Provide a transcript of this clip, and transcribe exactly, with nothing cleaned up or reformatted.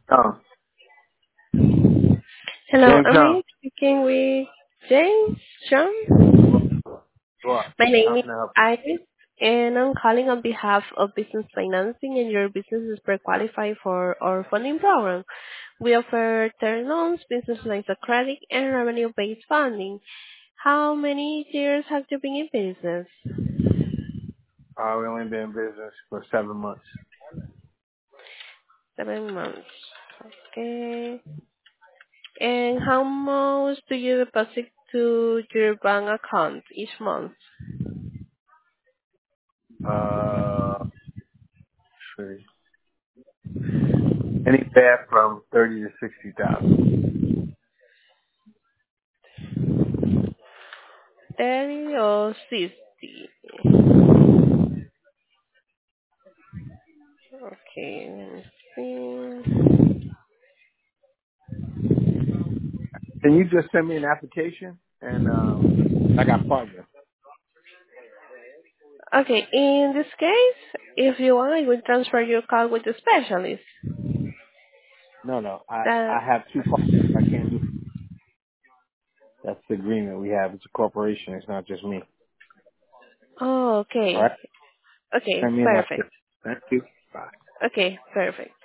Oh, Hello, James am Young. I speaking with James John? What? What? My name How is can I help you? Iris, and I'm calling on behalf of Business Financing, and your business is pre-qualified for our funding program. We offer term loans, business lines of credit, and revenue-based funding. How many years have you been in business? Uh, we only been in business for seven months. Seven months. Okay. And how much do you deposit to your bank account each month? Uh, three. Anywhere from thirty to sixty thousand. thirty or sixty? Okay, let me see. Can you just send me an application? And um, I got partner. Okay, in this case, if you want, I will transfer your call with the specialist. No, no. I That, I have two partners. I can't do. That's the agreement we have. It's a corporation. It's not just me. oh, All okay. right. Okay, Send me an perfect. application. Thank you. Bye. Okay, perfect.